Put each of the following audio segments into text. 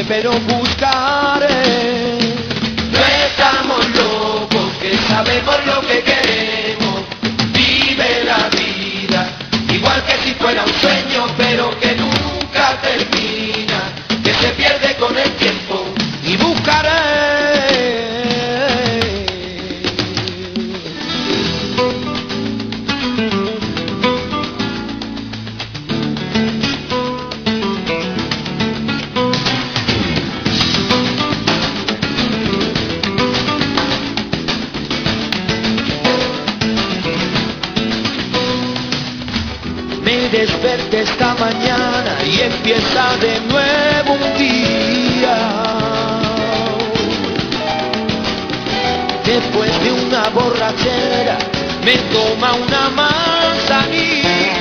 pero buscaré. No estamos locos, que sabemos lo que queremos. Vive la vida, igual que si fuera un sueño, pero que nunca termina, que se pierde con el tiempo. Y buscaré. Me desperté esta mañana y empieza de nuevo un día. Después de una borrachera me toma una manzanilla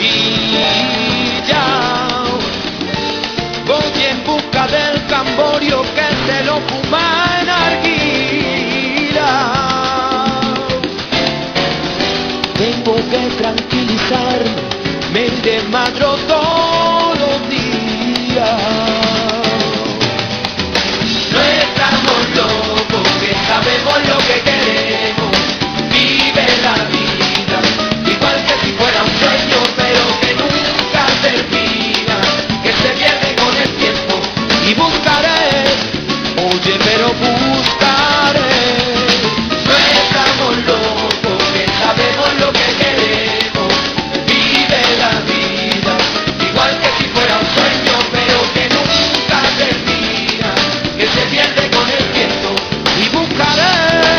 y ya voy en busca del camborio que se lo fuma en arguila. Tengo que tranquilizarme, me desmadro todos los días. No estamos locos, que sabemos lo que queremos. Vive la vida, igual que si fuera un sueño, pero que nunca termina, que se pierde con el tiempo. Y buscaré, oye, pero buscaré. No estamos locos, que sabemos lo que queremos. Vive la vida, igual que si fuera un sueño, pero que nunca termina, que se pierde con el tiempo. Y buscaré.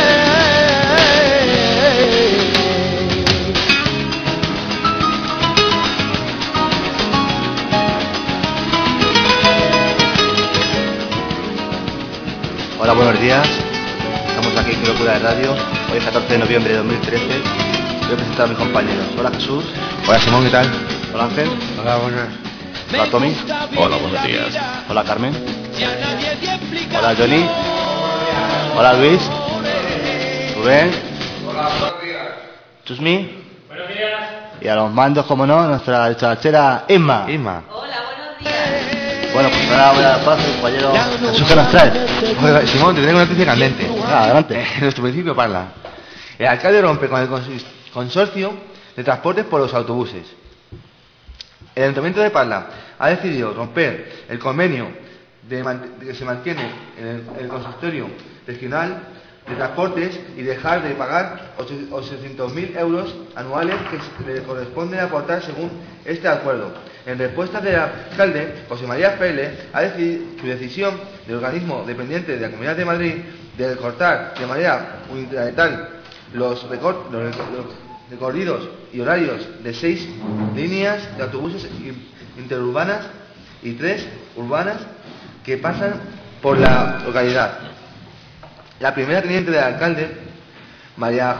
Hola, buenos días. Estamos aquí en Locura de Radio. Hoy es 14 de noviembre de 2013. Voy a presentar a mis compañeros. Hola, Jesús. Hola, Simón, ¿qué tal? Hola, Ángel. Hola, buenas. Hola, Tommy. Hola, buenos días. Hola, Carmen. Hola, Johnny. Hola, Luis. Rubén. Hola, buenos días. Chusmi. Buenos días. Y a los mandos, como no, nuestra charachera Isma. Isma. Bueno, pues ahora voy a dar paso al compañero Jesús, que nos trae. Oiga, Simón, te tengo una noticia candente. Adelante. En nuestro municipio Parla. El alcalde rompe con el consorcio de transportes por los autobuses. El Ayuntamiento de Parla ha decidido romper el convenio que se mantiene en el consistorio regional de transportes y dejar de pagar 800.000 euros anuales que le corresponde aportar según este acuerdo. En respuesta del alcalde, José María Pérez, ha decidido su decisión del organismo dependiente de la Comunidad de Madrid de recortar de manera unilateral los recorridos y horarios de 6 líneas de autobuses interurbanas y 3 urbanas que pasan por la localidad. La primera teniente del alcalde, María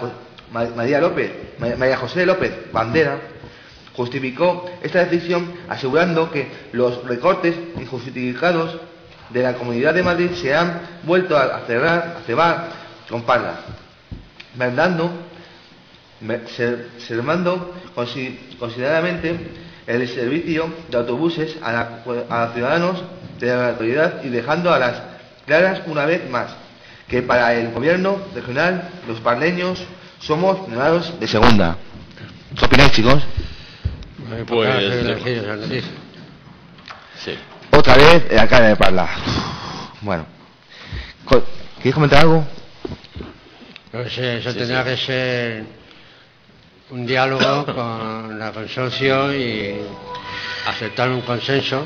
José López Bandera, justificó esta decisión asegurando que los recortes injustificados de la Comunidad de Madrid se han vuelto a cebar con Parla, mermando considerablemente el servicio de autobuses a los ciudadanos de la localidad y dejando a las claras una vez más que para el gobierno regional los parleños somos ciudadanos de segunda. ¿Qué opináis, chicos? Pues sí. Otra vez el alcalde de Parla. Bueno, ¿queréis comentar algo? Pues eso tendrá que ser un diálogo con la consorcio y aceptar un consenso.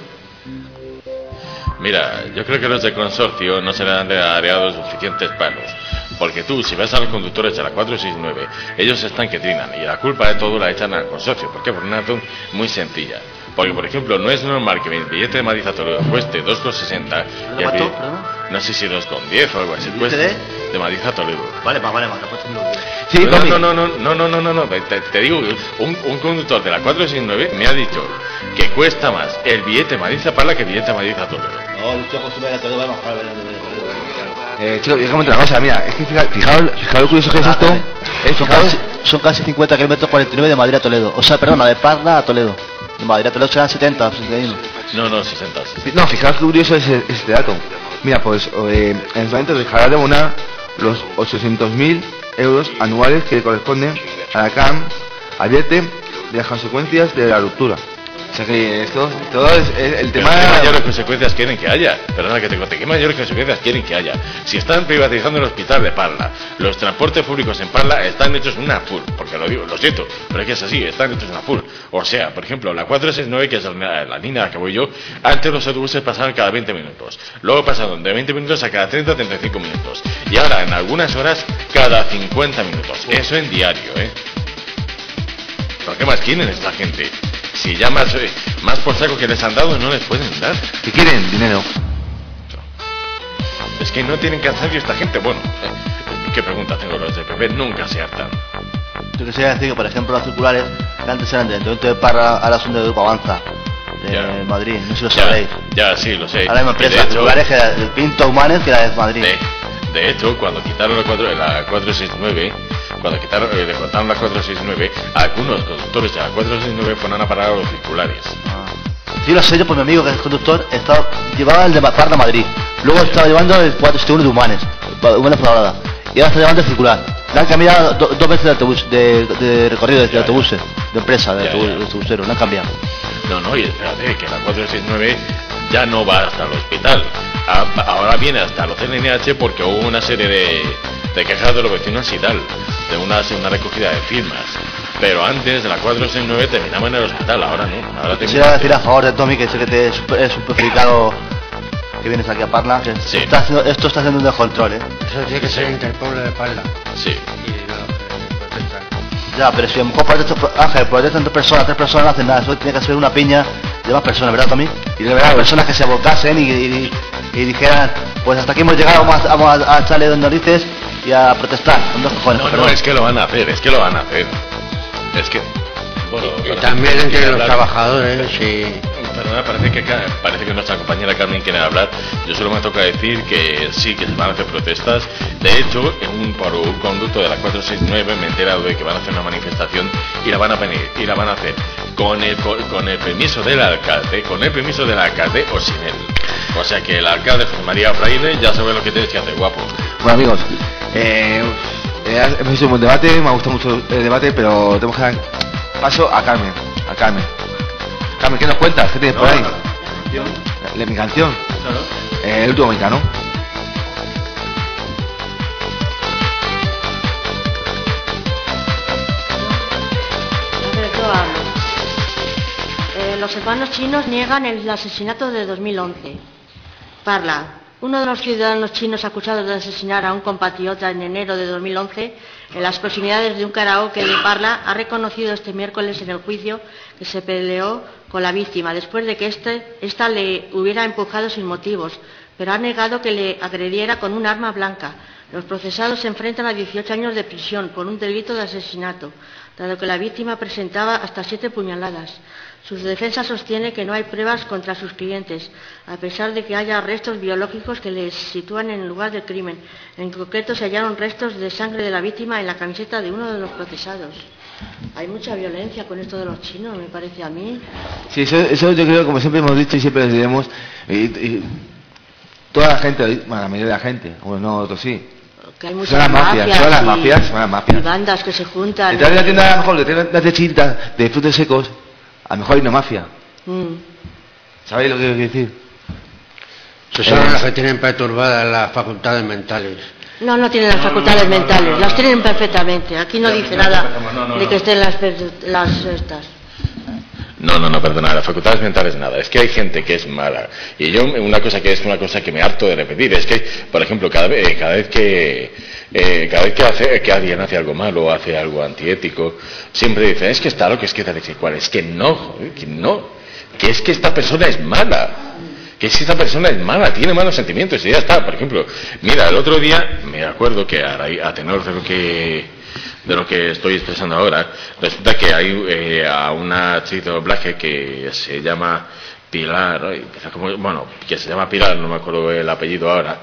Mira, yo creo que los de consorcio no se le han dado suficientes palos. Porque tú, si ves a los conductores de la 469, ellos están que trinan y la culpa de todo la echan al consorcio. ¿Por qué? Por una razón muy sencilla. Porque, por ejemplo, no es normal que el billete de Madrid a Toledo cueste 2,60 y el no sé si 2,10 o algo así. Cueste de Madrid a Toledo. Vale. Sí, no. Te digo, un conductor de la 469 me ha dicho que cuesta más el billete de Madrid a Parla que el billete de Madrid a Toledo. No, el costume de Toledo va a bajar. Chicos, yo comentar una cosa, mira, es que fijaos lo curioso que es esto. Son casi 50 kilómetros 49 de Madrid a Toledo. O sea, perdona, de Parla a Toledo. De Madrid a Toledo serán 70, 61. No, 60. No, fijaos qué curioso es este dato. Mira, pues en este momento dejará de abonar los 800.000 euros anuales que le corresponden a la CAM, advierte de las consecuencias de la ruptura. O sea que esto todo es el tema. ¿Qué mayores consecuencias quieren que haya? Perdona que te corte. ¿Qué mayores consecuencias quieren que haya? Si están privatizando el hospital de Parla, los transportes públicos en Parla están hechos una full, porque lo digo, lo siento, pero es que es así, están hechos una full. O sea, por ejemplo, la 469, que es la línea a la que voy yo, antes los autobuses pasaban cada 20 minutos. Luego pasaron de 20 minutos a cada 30-35 minutos. Y ahora, en algunas horas, cada 50 minutos. Eso en diario, ¿eh? ¿Pero qué más quieren esta gente? Si ya más por saco que les han dado, no les pueden dar. ¿Qué quieren? Dinero. Es que no tienen cansancio esta gente. Bueno, ¿qué pregunta tengo? Los de PP nunca se hartan. Yo quisiera decir que, por ejemplo, las circulares, que antes eran de Ayuntamiento de Parla, ahora son del Grupo Avanza, de Madrid. No sé si lo sabréis. Ya, sí, lo sé. Ahora hay una empresa, circulares, que era del Pinto Humanes, que era de Madrid. De hecho, cuando quitaron la 469, cuando cortaron la 469, algunos conductores de la 469 fueron a parar a los circulares. Sí, lo sé yo por mi amigo que es conductor, llevaba el de Parla a Madrid, luego estaba llevando el 471 de Humanes Fuenlabrada, y ahora está llevando el circular. Le han cambiado dos veces de autobús, de recorrido de autobuses, de empresa, de autobuseros, le han cambiado. No, y espérate, que la 469 ya no va hasta el hospital. Ahora viene hasta los CNH porque hubo una serie de quejas de los vecinos y tal, de una recogida de firmas. Pero antes de la 469 terminaba en el hospital, ahora no. Ahora quisiera decir a favor de Tommy, que sé que te es un perjudicado que vienes aquí a Parla, que sí. Esto está haciendo un descontrol, ¿eh? Eso tiene que ser Interpueblo de Parla. Sí. Y no, protestan. Ya, pero si a lo mejor protestan tres personas no hacen nada. Eso tiene que ser una piña de más personas, ¿verdad, Tommy? Y de verdad, personas que se abocasen y dijeran, pues hasta aquí hemos llegado, vamos a echarle de narices y a protestar. No, es que lo van a hacer, Es que, bueno... Y también entre los trabajadores, sí. Perdona, parece que nuestra compañera Carmen quiere hablar. Yo solo me toca decir que sí, que se van a hacer protestas. De hecho, por un conducto de la 469 me he enterado de que van a hacer una manifestación y la van a hacer con el permiso del alcalde, o sin él. O sea que el alcalde José María Fraile ya sabe lo que tienes que hacer, guapo. Bueno, amigos, hemos hecho un buen debate, me ha gustado mucho el debate, pero tenemos que dar paso a Carmen. Carmen, ¿qué nos cuentas? ¿Qué tienes por ahí? Mi canción. El último mexicano. Yo hablo. Los hermanos chinos niegan el asesinato de 2011. Parla. Uno de los ciudadanos chinos acusados de asesinar a un compatriota en enero de 2011 en las proximidades de un karaoke de Parla ha reconocido este miércoles en el juicio que se peleó con la víctima después de que ésta le hubiera empujado sin motivos, pero ha negado que le agrediera con un arma blanca. Los procesados se enfrentan a 18 años de prisión por un delito de asesinato, dado que la víctima presentaba hasta 7 puñaladas. Su defensa sostiene que no hay pruebas contra sus clientes, a pesar de que haya restos biológicos que les sitúan en el lugar del crimen. En concreto, se hallaron restos de sangre de la víctima en la camiseta de uno de los procesados. Hay mucha violencia con esto de los chinos, me parece a mí. Sí, eso yo creo, como siempre hemos dicho y siempre les diremos, y toda la gente, bueno, la mayoría de la gente, bueno, no, otros sí. Que hay muchas son las mafias. Y bandas que se juntan. Detrás de la tienda, a lo mejor, detrás de las chiquitas de frutos secos, a lo mejor hay una mafia. ¿Sabéis lo que quiero decir? Son las que tienen perturbadas las facultades mentales. No tienen las facultades mentales, las tienen perfectamente. Aquí no dice nada de que estén las estas. No, perdona, las facultades mentales nada. Es que hay gente que es mala. Y yo, una cosa que me harto de repetir, es que, por ejemplo, cada vez que alguien hace algo malo o hace algo antiético, siempre dicen, es que está loco, es que tal y cual. Es que no, que es que esta persona es mala. Que si esta persona es mala, tiene malos sentimientos y ya está. Por ejemplo, mira, el otro día me acuerdo que a tenor de lo que estoy expresando ahora, resulta que hay a una actriz de doblaje que se llama Pilar, que se llama Pilar, no me acuerdo el apellido ahora,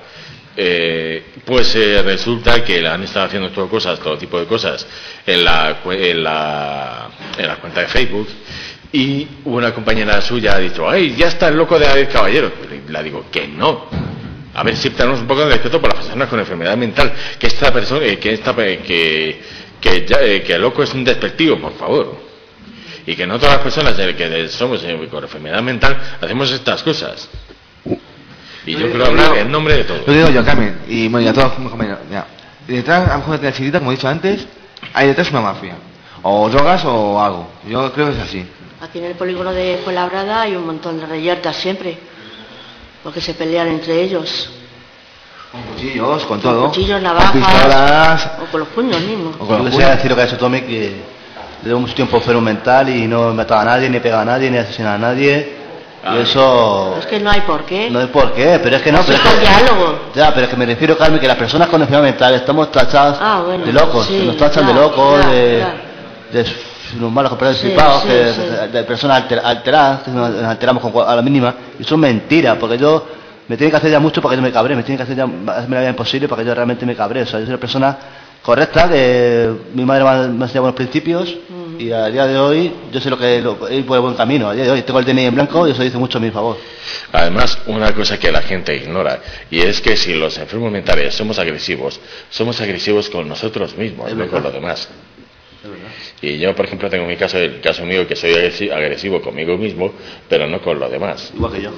pues resulta que le han estado haciendo todo tipo de cosas en la cuenta de Facebook, Y una compañera suya ha dicho, ¡ay, ya está el loco de David Caballero! Y la digo, que no. A ver si tenemos un poco de respeto por las personas con enfermedad mental. Que esta persona, que el loco es un despectivo, por favor. Y que no todas las personas que somos con enfermedad mental hacemos estas cosas. Y yo quiero hablar en nombre de todos. Lo digo yo, Carmen, y bueno, ya todos mis compañeros. Ya. Y detrás, a lo mejor de la chiquita, como he dicho antes, hay detrás una mafia. O drogas o algo. Yo creo que es así. Aquí en el polígono de Fuenlabrada hay un montón de reyertas siempre, porque se pelean entre ellos. Con cuchillos, con todo. Con cuchillos, navajas, con pistolas. o con los puños mismos. O con Yo los quisiera puños. decir lo que ha hecho Tommy, que llevo mucho tiempo enfermo mental y no mataba a nadie, ni pegaba a nadie, ni asesinaba a nadie. Y eso... Es que no hay por qué. No hay por qué, pero es que no. Así Pero es con que... diálogo. Ya, pero es que me refiero, Carmen, que las personas con enfermedad mental estamos tachadas Bueno, de locos. sí, Nos tachan de ya, locos, ya, de unos malos compradores Sí, flipados, sí, sí. de personas alteradas, que nos alteramos a la mínima. Y eso es mentira, porque yo me tienen que hacer ya mucho para que yo me cabré, me tienen que hacer ya hacerme la vida imposible para que yo realmente me cabré. O sea, yo soy una persona correcta, que mi madre me ha enseñado buenos principios y a día de hoy yo sé ir por el buen camino. A día de hoy tengo el DNI en blanco y eso dice mucho a mi favor. Además, una cosa que la gente ignora, y es que si los enfermos mentales somos agresivos con nosotros mismos, no con los demás. Y yo, por ejemplo, tengo el caso mío, que soy agresivo conmigo mismo, pero no con los demás. Igual que yo.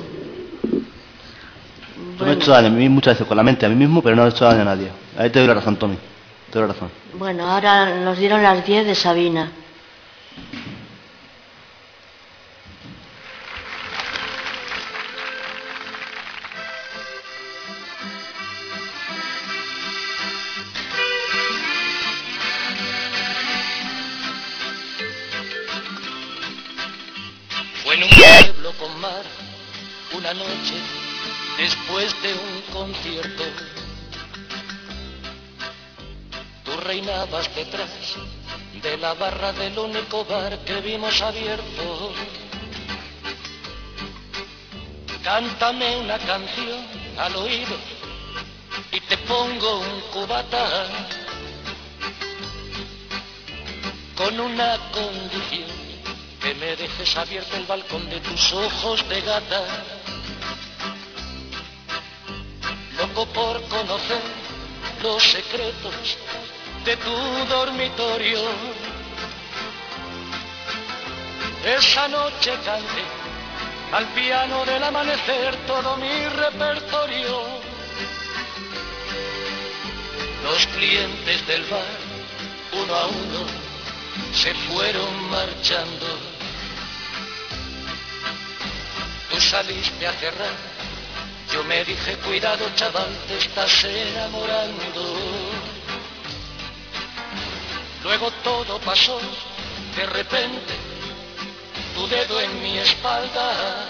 Yo me he hecho daño a mí muchas veces con la mente a mí mismo, pero no he hecho daño a nadie. Ahí te doy la razón, Tommy. Te doy la razón. Bueno, ahora nos dieron las 10 de Sabina. Fue en un pueblo con mar, una noche después de un concierto. Tú reinabas detrás de la barra del único bar que vimos abierto. Cántame una canción al oído y te pongo un cubata con una condición: que me dejes abierto el balcón de tus ojos de gata. Loco por conocer los secretos de tu dormitorio. Esa noche canté al piano del amanecer todo mi repertorio. Los clientes del bar, uno a uno, se fueron marchando. Tú saliste a cerrar, yo me dije: cuidado, chaval, te estás enamorando. Luego todo pasó, de repente, tu dedo en mi espalda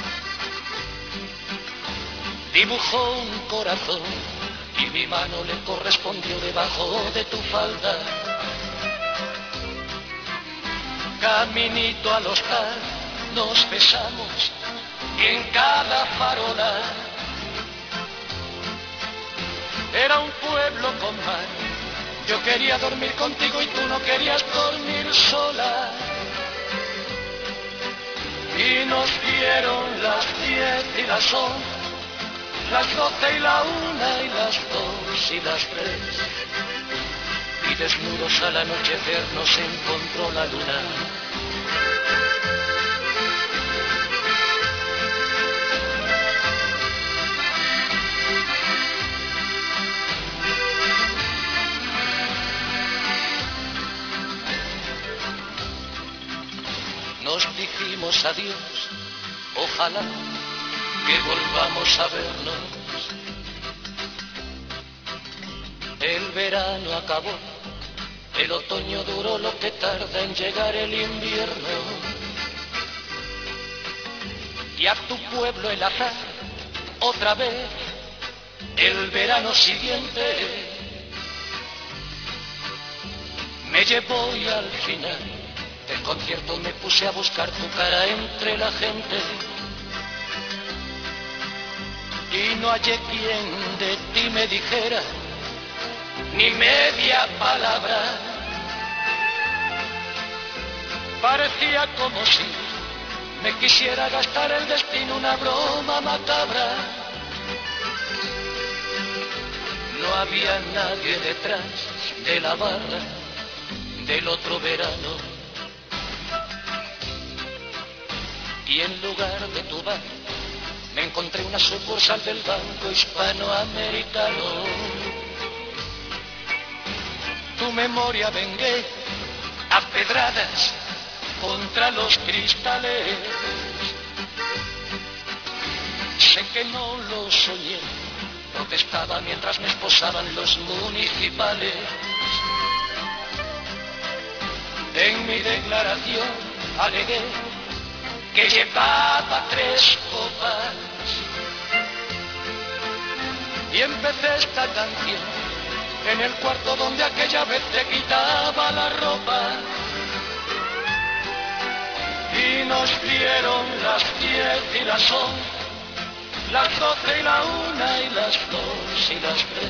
dibujó un corazón y mi mano le correspondió debajo de tu falda. Caminito al hostal nos besamos y en cada farola era un pueblo con mar. Yo quería dormir contigo y tú no querías dormir sola. Y nos dieron las 10 y las 11, las 12 y la 1 y las 2 y las 3. Y desnudos al anochecer nos encontró la luna. Nos dijimos adiós, ojalá que volvamos a vernos. El verano acabó, el otoño duró lo que tarda en llegar el invierno. Y a tu pueblo el azar, otra vez, el verano siguiente, me llevó y al final del concierto me puse a buscar tu cara entre la gente. Y no hallé quien de ti me dijera ni media palabra. Parecía como si me quisiera gastar el destino una broma macabra. No había nadie detrás de la barra del otro verano. Y en lugar de tu bar, me encontré una sucursal del Banco Hispanoamericano. Tu memoria vengué a pedradas contra los cristales. Sé que no lo soñé, protestaba mientras me esposaban los municipales. En mi declaración alegué que llevaba 3 copas y empecé esta canción en el cuarto donde aquella vez te quitaba la ropa. Y nos dieron las 10 y las 11, las 12 y la 1 y las 2 y las 3.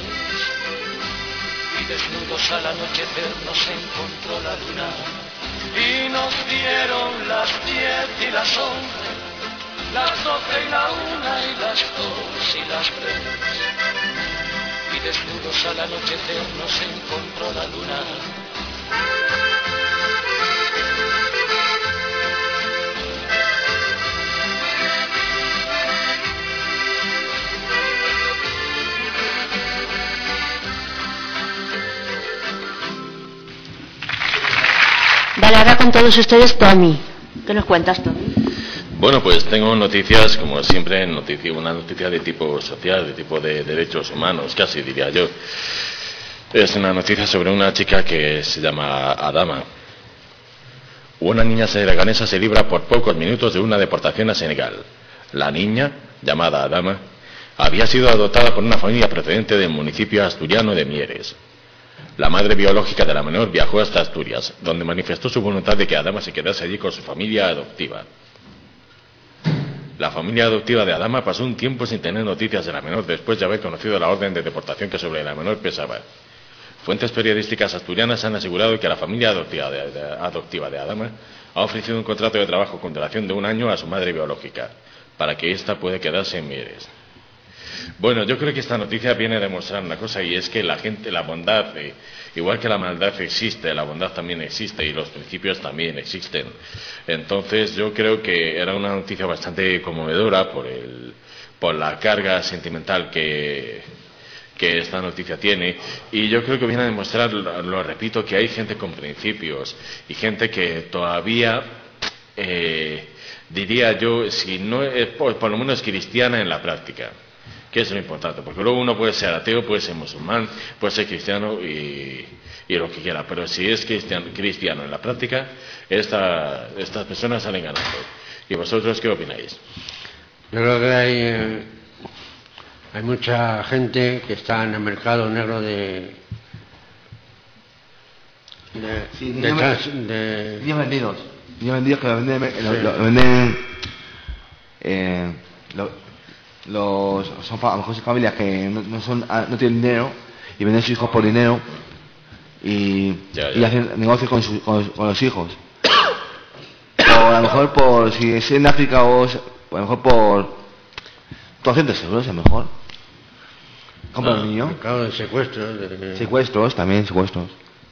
Y desnudos al anochecer nos encontró la luna. Y nos dieron las 10 y las 11, las 12 y la 1 y las 2 y las 3. Y desnudos al anochecer nos encontró la luna. Vale, ahora con todos ustedes, Tommy. ¿Qué nos cuentas, Tommy? Bueno, pues tengo noticias, como siempre, una noticia de tipo social, de tipo de derechos humanos, casi diría yo. Es una noticia sobre una chica que se llama Adama. Una niña senegalesa se libra por pocos minutos de una deportación a Senegal. La niña, llamada Adama, había sido adoptada por una familia procedente del municipio asturiano de Mieres. La madre biológica de la menor viajó hasta Asturias, donde manifestó su voluntad de que Adama se quedase allí con su familia adoptiva. La familia adoptiva de Adama pasó un tiempo sin tener noticias de la menor después de haber conocido la orden de deportación que sobre la menor pesaba. Fuentes periodísticas asturianas han asegurado que la familia adoptiva de Adama ha ofrecido un contrato de trabajo con duración de 1 año a su madre biológica, para que ésta pueda quedarse en Mieres. Bueno, yo creo que esta noticia viene a demostrar una cosa, y es que la gente, la bondad, igual que la maldad existe, la bondad también existe y los principios también existen. Entonces yo creo que era una noticia bastante conmovedora por la carga sentimental que esta noticia tiene, y yo creo que viene a demostrar, lo repito, que hay gente con principios y gente que todavía diría yo, si no es por lo menos cristiana en la práctica, que es lo importante, porque luego uno puede ser ateo, puede ser musulmán, puede ser cristiano y lo que quiera, pero si es cristiano en la práctica, estas personas salen ganando. ¿Y vosotros qué opináis? Yo creo que hay mucha gente que está en el mercado negro de niños vendidos que lo venden son a lo mejor son familias que no tienen dinero y venden a sus hijos por dinero y hacen negocios con los hijos, o a lo mejor por, si es en África, o a lo mejor por 200 euros, a lo mejor compra un niño. Mercado de secuestros, Secuestros, también secuestros.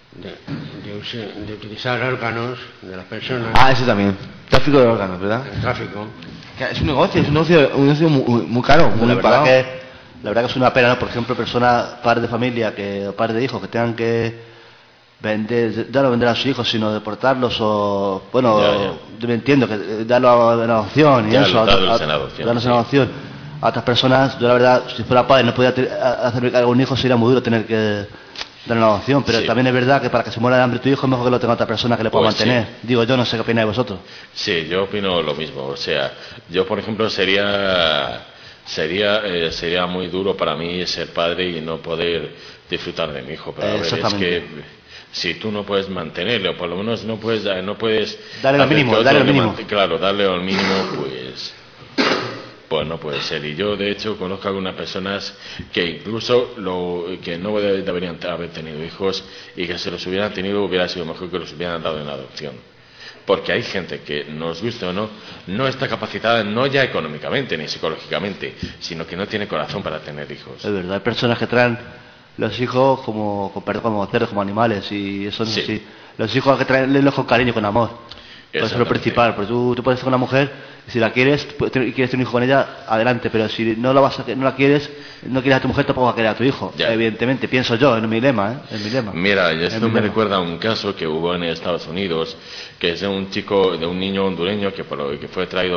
De utilizar órganos de las personas. Eso también. Tráfico de órganos, ¿verdad? El tráfico. Es un negocio muy caro, muy la pagado. verdad que es una pena, ¿no? Por ejemplo, personas, padres de familia, padres de hijos que tengan que no vender a sus hijos, sino deportarlos, o bueno, yo me entiendo que darlo en adopción y eso, darlos en adopción a otras personas. Yo la verdad, si fuera padre no podía hacerme cargo de un hijo, sería muy duro tener que dar una adopción, pero también es verdad que para que se muera de hambre tu hijo es mejor que lo tenga otra persona que le pueda mantener. Digo, yo no sé qué opináis vosotros. Sí, yo opino lo mismo. O sea, yo por ejemplo sería muy duro para mí ser padre y no poder disfrutar de mi hijo, pero a ver, es que si tú no puedes mantenerle, o por lo menos no puedes darle lo mínimo, claro, darle al mínimo, pues no puede ser. Y yo de hecho conozco algunas personas que incluso que no deberían haber tenido hijos, y que si los hubieran tenido hubiera sido mejor que los hubieran dado en adopción. Porque hay gente que, nos guste o no, no está capacitada, no ya económicamente ni psicológicamente, sino que no tiene corazón para tener hijos. Es verdad, hay personas que traen los hijos como cerdos, como animales, y eso no es Sí. así. Los hijos hay que traerlos con cariño, con amor. Eso es lo principal, porque tú puedes estar con una mujer, y si la quieres, y quieres tener un hijo con ella, adelante, pero si no la quieres, no quieres a tu mujer, tampoco vas a querer a tu hijo. Ya. Evidentemente, pienso yo, en mi lema, en mi lema. Mira, y En esto mi me lema. recuerda a un caso que hubo en Estados Unidos, que es de un chico, de un niño hondureño que fue traído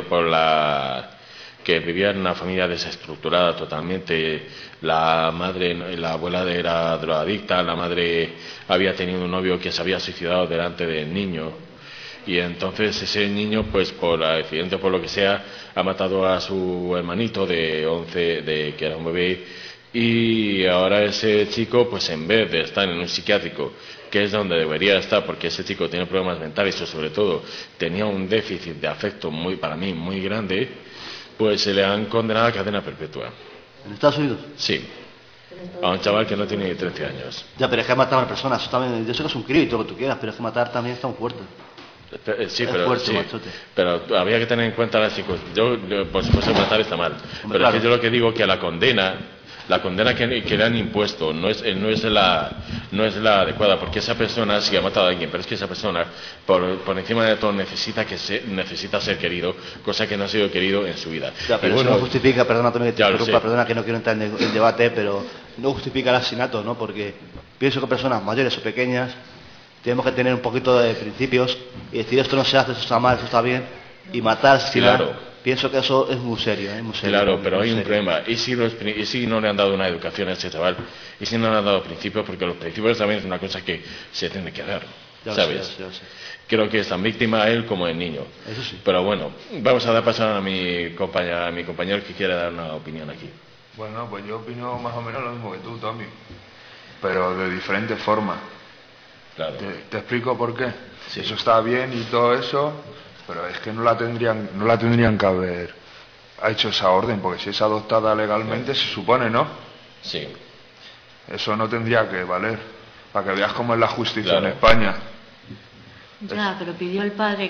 que vivía en una familia desestructurada totalmente. La abuela era drogadicta, la madre había tenido un novio que se había suicidado delante del niño. Y entonces ese niño, pues por accidente o por lo que sea, ha matado a su hermanito de 11, que era un bebé, y ahora ese chico, pues en vez de estar en un psiquiátrico, que es donde debería estar, porque ese chico tiene problemas mentales y sobre todo tenía un déficit de afecto para mí muy grande, pues se le han condenado a cadena perpetua. ¿En Estados Unidos? Sí, a un chaval que no tiene ni 13 años. Ya, pero es que matar a una persona, eso también, yo sé que es un crimen y todo lo que tú quieras, pero es que matar también está muy fuerte. Sí, Es pero, fuerte, sí, machote. pero había que tener en cuenta las circunstancias. Yo, por supuesto, matar está mal. Pero claro. es que yo lo que digo que la condena que le han impuesto no es la adecuada, porque esa persona sí ha matado a alguien, pero es que esa persona, por encima de todo, necesita ser querido, cosa que no ha sido querido en su vida. Ya, pero Y eso no justifica, perdona también que te ya lo interrumpa, sé. perdona que no quiero entrar en debate, pero no justifica el asesinato, ¿no? Porque pienso que personas mayores o pequeñas tenemos que tener un poquito de principios y decir esto no se hace, esto está mal, esto está bien, y matar sin Claro. pienso que eso es muy serio, muy serio. Claro, pero muy hay un serio. problema. ¿Y si no le han dado una educación a este chaval? ¿Y si no le han dado principios? Porque los principios también es una cosa que se tiene que dar, Ya lo ¿sabes? sé, ya lo sé. Creo que es tan víctima él como el niño. Eso sí. Pero bueno, vamos a dar paso a mi compañero que quiere dar una opinión aquí. Bueno, pues yo opino más o menos lo mismo que tú, Tommy, pero de diferente forma. Claro. Te explico por qué. Sí. Eso está bien y todo eso, pero es que no la tendrían que haber hecho esa orden, porque si es adoptada legalmente se supone, ¿no? Sí. Eso no tendría que valer, para que veas cómo es la justicia Claro. en España. Ya, pero pidió el padre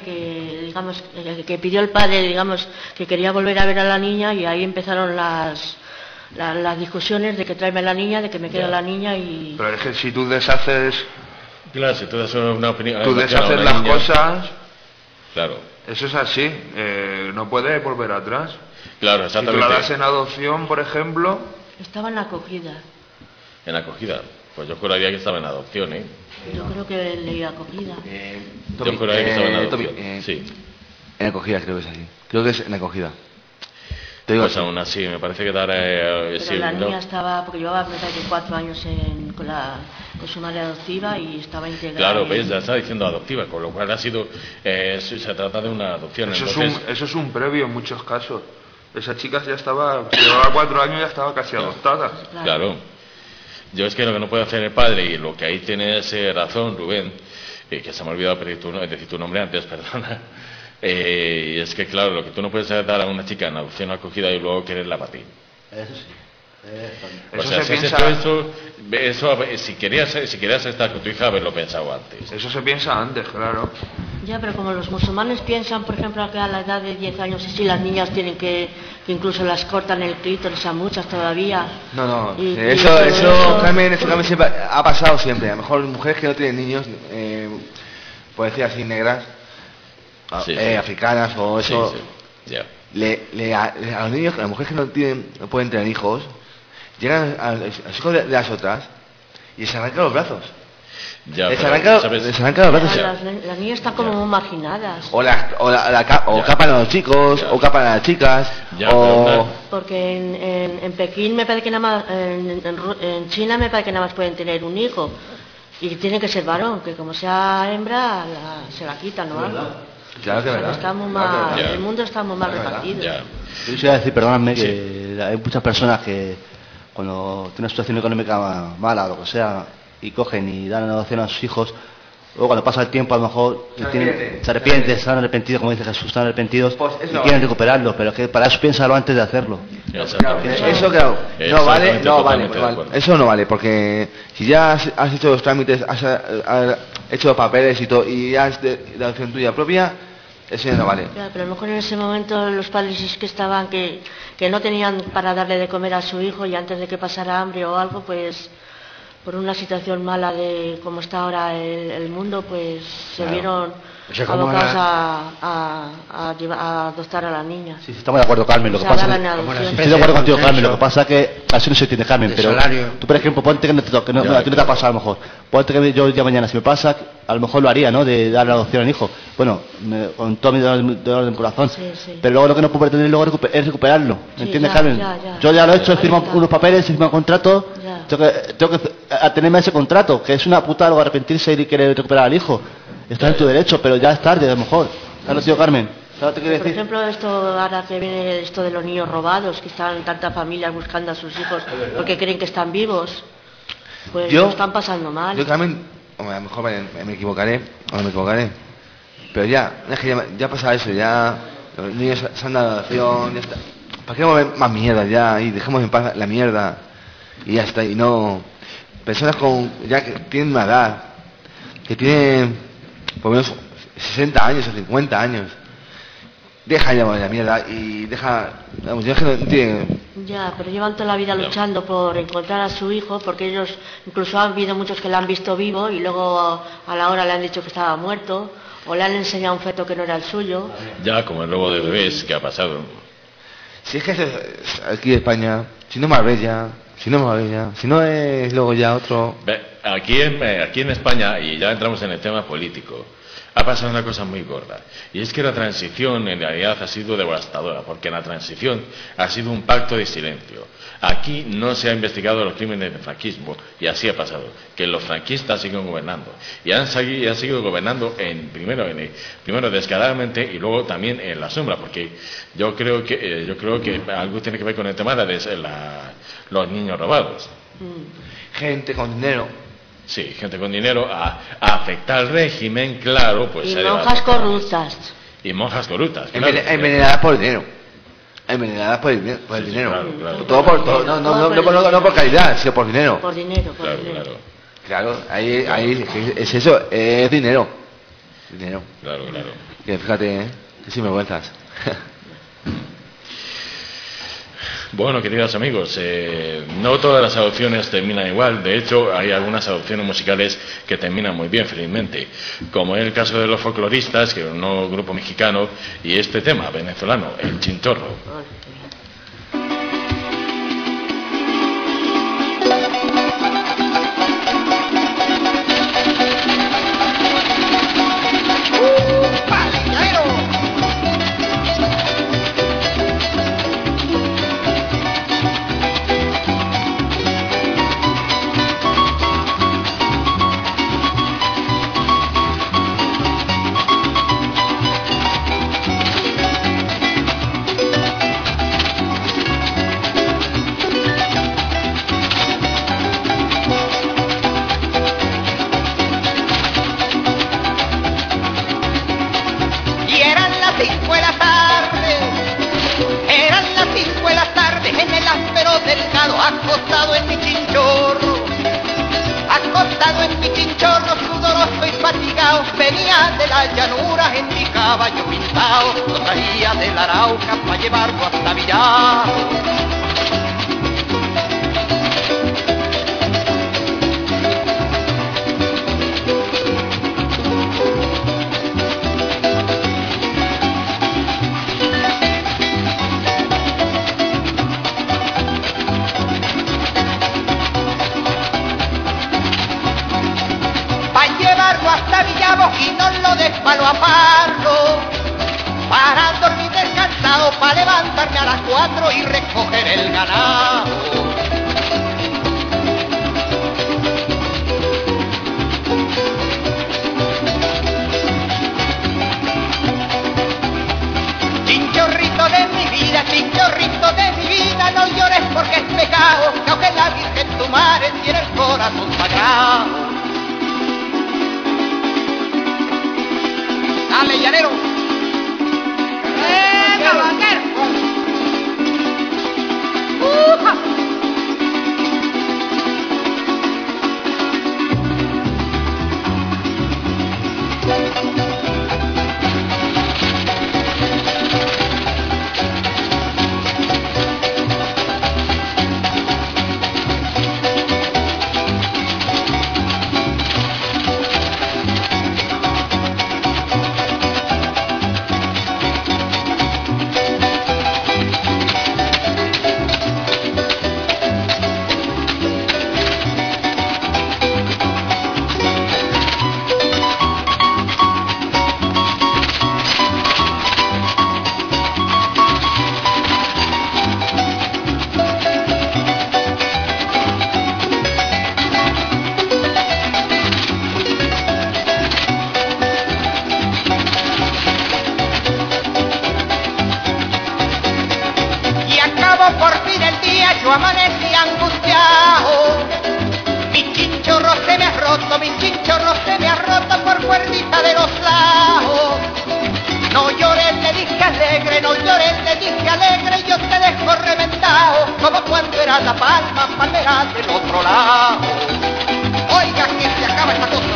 digamos, que quería volver a ver a la niña y ahí empezaron las discusiones de que tráeme a la niña, de que me queda Ya. la niña y... Pero es que si tú deshaces Claro, si tú das una opinión... tú a deshaces una las niña, cosas, Claro, eso es así, no puedes volver atrás. claro, Si tú la exactamente. das en adopción, por ejemplo, Estaba en la acogida. En acogida. Pues yo juraría que estaba en adopción, ¿eh? Yo creo que leí acogida. Yo juraría que estaba en adopción. Tommy, Sí. En acogida creo que es así. Creo que es en acogida. Te digo Pues así. aún así, me parece que dar... Pero sí, la no. niña estaba, porque llevaba me parece que 4 años con su madre adoptiva y estaba integrada. Claro, en- ves, ya está diciendo adoptiva, con lo cual ha sido... se trata de una adopción. eso Entonces, es un previo en muchos casos. Esa chica ya llevaba 4 años y ya estaba casi adoptada. Claro. Yo es que lo que no puede hacer el padre, y lo que ahí tienes razón, Rubén, que se me ha olvidado decir tu nombre antes, perdona, y es que claro, lo que tú no puedes dar a una chica en adopción acogida y luego quererla para ti. Eso sí. O Eso sea, se si has piensa- hecho eso, si querías estar con tu hija, haberlo pensado antes. Eso se piensa antes, claro. Ya, pero como los musulmanes piensan, por ejemplo, que a la edad de 10 años, y si las niñas tienen que incluso las cortan el clítoris a muchas todavía. No, Y eso, todo eso, Carmen siempre ha pasado siempre. A lo mejor mujeres que no tienen niños, por decir así, negras, Sí. africanas o eso, Sí, sí. Ya. a los niños, a las mujeres que no pueden tener hijos, llegan a los hijos de las otras y les arrancan los brazos. Ya, Les pero, arrancan ¿sabes? los brazos. Ya, las niñas están como muy marginadas. O Ya. capan a los chicos, Ya. o capan a las chicas, Ya, o... pero Porque en Pekín me parece que nada más, en China me parece que nada más pueden tener un hijo. Y tiene que ser varón, que como sea hembra, se la quitan o algo. Claro que O sea, verdad. está muy Claro que mal, verdad. Ya. el mundo está muy mal repartido. Ya. Yo quisiera decir, perdóname, que hay muchas personas que cuando tienen una situación económica mala o lo que sea y cogen y dan en adopción a sus hijos, Luego cuando pasa el tiempo a lo mejor se arrepienten, están arrepentidos, como dice Jesús, están arrepentidos Pues y eso quieren recuperarlo, pero que para eso piénsalo antes de hacerlo. Exactamente. Eso claro, no vale, Exactamente, no vale, totalmente de vale. acuerdo. Eso no vale, porque si ya has hecho los trámites, has hecho los papeles y todo, y ya es de acción tuya propia, eso ya no vale. Ya, pero a lo mejor en ese momento los padres es que estaban, que no tenían para darle de comer a su hijo y antes de que pasara hambre o algo, pues por una situación mala de cómo está ahora el mundo, pues se vieron O sea, como abocados era- a adoptar a la niña. Sí, estamos de acuerdo, Carmen. Lo O que sea, pasa daban es adopción. como la estoy de acuerdo contigo, Carmen. Lo que consenso. pasa es que así no se entiende, Carmen. De Pero salario. tú, por ejemplo, ponte que no te toque, no, Ya, a ti no te ha pasado a lo mejor. Ponte que yo ya mañana, si me pasa, a lo mejor lo haría, ¿no? De dar la adopción al hijo. Bueno, con todo mi dolor de corazón. Sí, sí. Pero luego lo que no puedo pretender luego es recuperarlo. ¿Me Sí, entiendes, ya, Carmen? ya. Yo ya lo he hecho, he Ahí firmado está. unos papeles, he firmado un contrato. Ya. Tengo que atenerme a ese contrato, que es una puta luego arrepentirse y querer recuperar al hijo. Estás en tu derecho, pero ya es tarde, a lo mejor. ¿Sabes, tío Carmen? ¿Sabes lo que quiero Por decir? ejemplo, esto ahora que viene esto de los niños robados, que están tantas familias buscando a sus hijos porque creen que están vivos, pues Yo- lo están pasando mal. Yo también, hombre, a lo mejor me equivocaré, o no me equivocaré, pero ya, es que ya pasa eso, ya los niños se han dado adopción, ya está. ¿Para qué mover más mierda ya? Y dejemos en paz la mierda y ya está, y no... Personas con ya que tienen una edad, que tienen por lo menos 60 años o 50 años, deja ya la mierda y deja... Vamos, yo es que no tiene... Ya, pero llevan toda la vida luchando por encontrar a su hijo, porque ellos, incluso han habido muchos que lo han visto vivo y luego a la hora le han dicho que estaba muerto, o le han enseñado un feto que no era el suyo. Ya como el robo de bebés que ha pasado. Si es que aquí en España, si no Marbella, si no es luego ya otro... Aquí en España, y ya entramos en el tema político, ha pasado una cosa muy gorda. Y es que la transición en realidad ha sido devastadora, porque la transición ha sido un pacto de silencio. Aquí no se ha investigado los crímenes del franquismo, y así ha pasado, que los franquistas siguen gobernando. Y han seguido gobernando primero descaradamente y luego también en la sombra, porque yo creo que algo tiene que ver con el tema de los niños robados. Gente con dinero. Sí, gente con dinero a afectar al régimen, claro, pues... Y se debe monjas afectar. corruptas. Y monjas corruptas, claro. Envenenadas por dinero. Envenenadas por el dinero. claro. Todo no por calidad, sino por dinero. Por dinero, por Claro, dinero. claro, Claro, ahí es eso, es dinero. Dinero. claro. Que fíjate, que sinvergüenzas. Bueno, queridos amigos, no todas las adopciones terminan igual. De hecho, hay algunas adopciones musicales que terminan muy bien, felizmente. Como es el caso de los folcloristas, que es un nuevo grupo mexicano, y este tema venezolano, el chintorro. Y eran las 5 de la tarde, eran las 5 de la tarde, en el áspero delgado, acostado en mi chinchorro, sudoroso y fatigado, venía de la llanura en mi caballo pintado, lo traía de la Arauca para llevarlo hasta Villaro. Pa' llevarlo hasta Villavo y no lo de palo a palo, para dormir descansado, para levantarme a las 4 y recoger el ganado. Chinchorrito de mi vida, no llores porque es pecado, que aunque la Virgen tu madre tiene el corazón sagrado. Dale, llanero. ¡Venga, vaquero! ¡Uja! Yo amanecí angustiado, mi chinchorro se me ha roto, mi chinchorro se me ha roto por cuerdita de los lados. No llores, le dije alegre, no llores, le dije alegre, yo te dejo reventado, como cuando era la palma, palmera del otro lado. Oiga que se acaba esta cosa.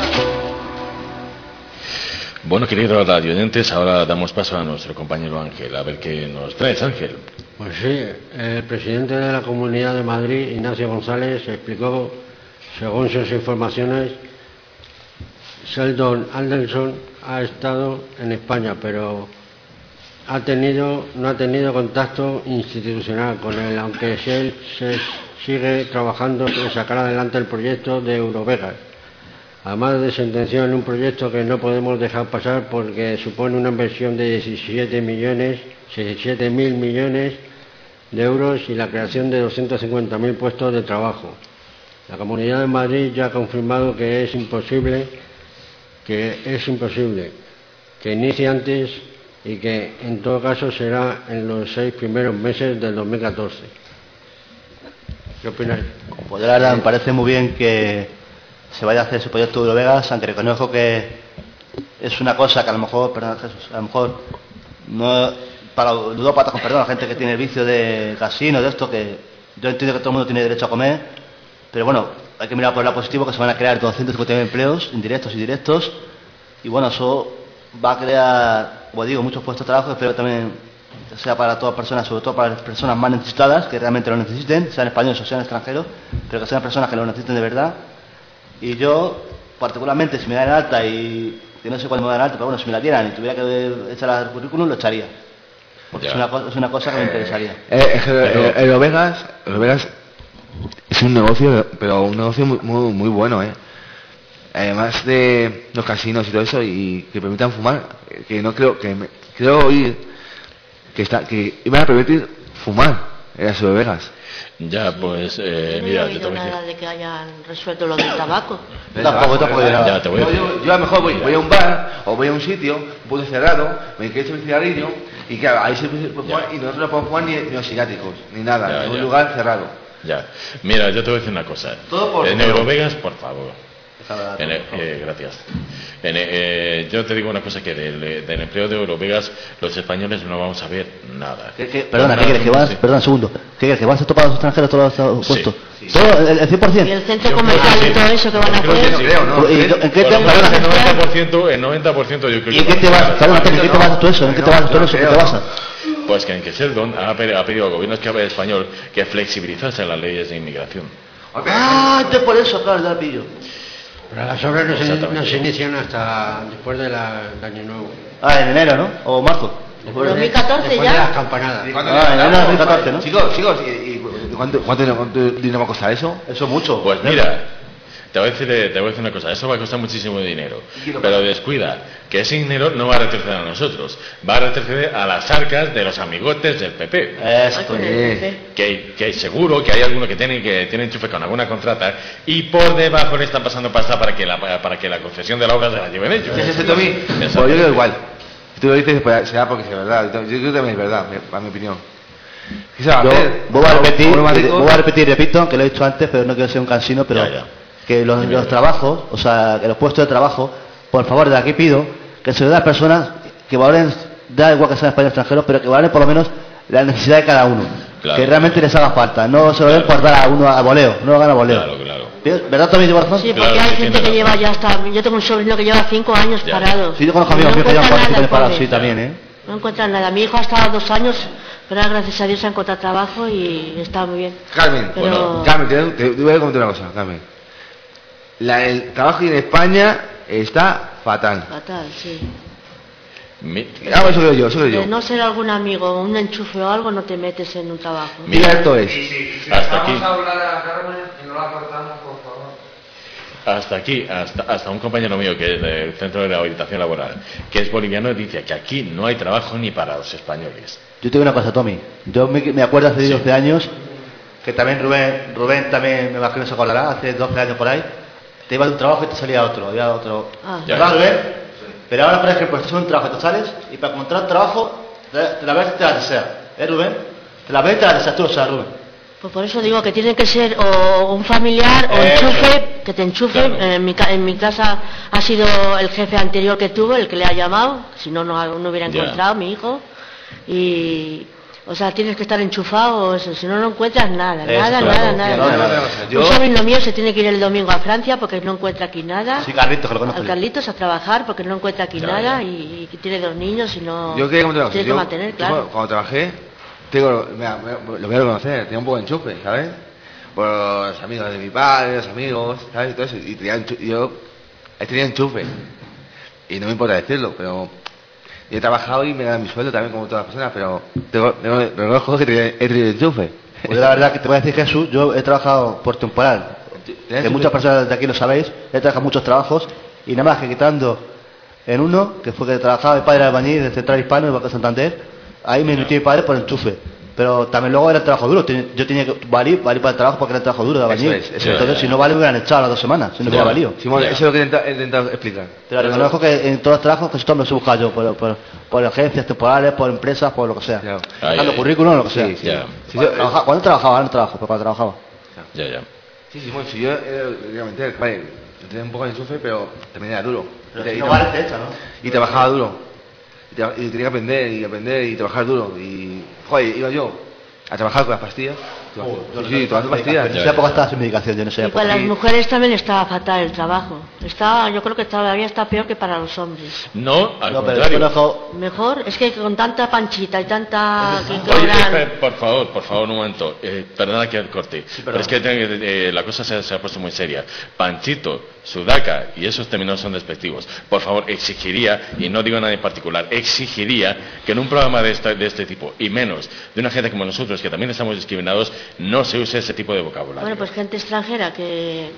Bueno, queridos radioyentes, ahora damos paso a nuestro compañero Ángel, a ver qué nos traes, Ángel. Pues sí, el presidente de la Comunidad de Madrid, Ignacio González, explicó, según sus informaciones, Sheldon Adelson ha estado en España, pero no ha tenido contacto institucional con él, aunque se sigue trabajando en sacar adelante el proyecto de Eurovegas. Además de sentenciar en un proyecto que no podemos dejar pasar porque supone una inversión de 17.000 millones de euros y la creación de 250.000 puestos de trabajo. La Comunidad de Madrid ya ha confirmado que es imposible que inicie antes y que en todo caso será en los 6 primeros meses del 2014. ¿Qué opináis? Pues la verdad me parece muy bien que se vaya a hacer ese proyecto de Eurovegas, aunque reconozco que es una cosa que a lo mejor, perdón Jesús, a lo mejor no para ludópatas, con perdón, la gente que tiene el vicio de casino, de esto, que yo entiendo que todo el mundo tiene derecho a comer, pero bueno, hay que mirar por el lado positivo, que se van a crear 250.000 empleos indirectos y directos, y bueno, eso va a crear, como digo, muchos puestos de trabajo. Espero que también sea para todas personas, sobre todo para las personas más necesitadas, que realmente lo necesiten, sean españoles o sean extranjeros, pero que sean personas que lo necesiten de verdad. Y yo, particularmente, si me dan alta, y que no sé cuándo me dan alta, pero bueno, si me la dieran y tuviera que echar al currículum, lo echaría. Porque es una cosa que me interesaría. Eurovegas es un negocio, pero un negocio muy bueno, además de los casinos y todo eso, y que permitan fumar, que no creo oír que iban a permitir fumar en las Eurovegas. Ya, pues, mira, yo te voy a decir. Nada de que hayan resuelto lo del tabaco. Tampoco de nada. Ya, te voy a decir. Yo a lo mejor voy a un bar o voy a un sitio, un punto cerrado, me quedo mi cigarrillo, y claro, ahí se puede fumar, y nosotros no podemos fumar ni los cigáticos, ni nada, en un lugar cerrado. Ya, mira, yo te voy a decir una cosa. En Eurovegas, por favor. Gracias. Yo te digo una cosa, que del empleo de Eurovegas los españoles no vamos a ver nada. Perdona, ¿qué quieres? Perdón, un segundo. ¿Qué quieres? ¿Que vas a topar a los extranjeros todos los puestos? Sí. ¿Todo? ¿El 100%? Y el centro comercial y todo eso que van a hacer. ¿En qué te vas? El 90% yo creo que... ¿Y en qué te vas? Perdona, ¿en qué te vas tú eso? ¿En qué te vas tú eso? ¿Qué te vas? Pues que en que Sheldon ha pedido al gobierno español que flexibilizase las leyes de inmigración. Ah, entonces por eso, claro, ya lo pillo. Pero las obras no se inician hasta después del Año Nuevo. Ah, en enero, ¿no? ¿O marzo? 2014 después ya. de las campanadas. En enero de 2014, ¿no? Chicos, ¿y cuánto dinero va a costar eso? Eso es mucho. Pues mira, te voy a decir una cosa, eso va a costar muchísimo dinero, pero descuida, que ese dinero no va a retroceder a nosotros, va a retroceder a las arcas de los amigotes del PP. Que seguro que hay alguno que tiene enchufe con alguna contrata y por debajo le están pasando pasta para que la concesión de la obra se la lleven ellos. ¿Qué es ese, Tommy? Pues yo digo igual. Si tú lo dices, pues será porque es verdad. Yo creo que también es verdad, a mi opinión. Voy a repetir, repito, que lo he dicho antes, pero no quiero ser un cansino, pero... que los trabajos, o sea, que los puestos de trabajo, por favor, de aquí pido que se le da a las personas que valoren, da igual que sean españoles extranjeros, pero que valoren por lo menos la necesidad de cada uno. Claro. Que realmente les haga falta. No se lo den por dar a uno a voleo, no lo hagan a voleo. ¿Verdad, Tommy, de corazón? Sí, porque hay gente que lleva ya hasta... Yo tengo un sobrino que lleva 5 años parado. Sí, yo conozco amigos míos que llevan 4 años parados, sí, también, ¿eh? No encuentran nada. Mi hijo ha estado 2 años, pero gracias a Dios ha encontrado trabajo y está muy bien. Carmen, pero... Carmen, te voy a comentar una cosa, Carmen. El trabajo en España está fatal. Fatal, sí. Eso creo yo. De no ser algún amigo, un enchufe o algo, no te metes en un trabajo. Mira, esto es. Hasta aquí. Vamos a hablar a Carmen y no la cortamos, por favor. Hasta aquí, hasta un compañero mío que es del Centro de Rehabilitación Laboral, que es boliviano, dice que aquí no hay trabajo ni para los españoles. Yo te digo una cosa, Tommy. Yo me acuerdo hace 12 años, que también Rubén también, me imagino se acordará, hace 12 años por ahí, te ibas de un trabajo y te salía otro, había otro. ¿Verdad, Rubén? Pero ahora, por ejemplo, estás en un trabajo, te sales y para encontrar trabajo, te la ves y te la deseas. Rubén? Te la ves y te la deseas, tú lo sabes, Rubén. Pues por eso digo que tiene que ser o un familiar o enchufe, que te enchufe. Claro. En mi casa ha sido el jefe anterior que tuvo el que le ha llamado, si no, no hubiera encontrado mi hijo. Y... O sea, tienes que estar enchufado o eso, si no, no encuentras nada. Un sobrino mío se tiene que ir el domingo a Francia porque no encuentra aquí nada. Sí, Carlitos, que lo conozco. A Carlitos a trabajar porque no encuentra aquí nada y tiene 2 niños y no... Yo quería comentar, tiene que mantener, claro. Cuando trabajé, lo voy a reconocer, tenía un poco de enchufe, ¿sabes? Por los amigos de mi padre, los amigos, ¿sabes? Y todo eso, yo tenía enchufe. Y no me importa decirlo, pero... Yo he trabajado y me dan mi sueldo también como todas las personas, pero reconozco que he tenido enchufe. Pues la verdad que te voy a decir, Jesús, yo he trabajado por temporal. Que muchas personas de aquí lo sabéis, he trabajado muchos trabajos y nada más que quitando en uno, que fue que trabajaba mi padre albañil del Central Hispano, en Banco de Santander, ahí me metí mi padre por enchufe. Pero también luego era el trabajo duro, yo tenía que valer para el trabajo porque era el trabajo duro de albañil. Entonces si no vale me hubieran echado las 2 semanas, si no hubiera valido. Simón, eso es lo que he intentado explicar. Pero reconozco que en todos los trabajos que me he buscado yo, por agencias temporales, por empresas, por lo que sea. Buscando currículum, lo que sea. ¿Cuándo trabajaba? Ahora no trabajo, pero cuando trabajaba. Sí, Simón, si yo realmente, vale, yo tenía un poco de enchufe, pero también era duro. Pero si no vale, te echa, ¿no? Y trabajaba duro. Y tenía que aprender y trabajar duro. Y, joder, iba yo a trabajar con las pastillas. Tomando pastillas. En esa época estaba sin medicación, yo no sé. Y para las mujeres también estaba fatal el trabajo. Yo creo que todavía está peor que para los hombres. No, al contrario. Mejor, es que con tanta panchita y tanta... Oye, por favor, un momento. Perdona que corte. Sí, pero es que la cosa se ha puesto muy seria. Panchito, sudaca y esos términos son despectivos. Por favor, exigiría, y no digo nada en particular, exigiría que en un programa de este tipo, y menos de una gente como nosotros, que también estamos discriminados, no se use ese tipo de vocabulario. Bueno, pues gente extranjera que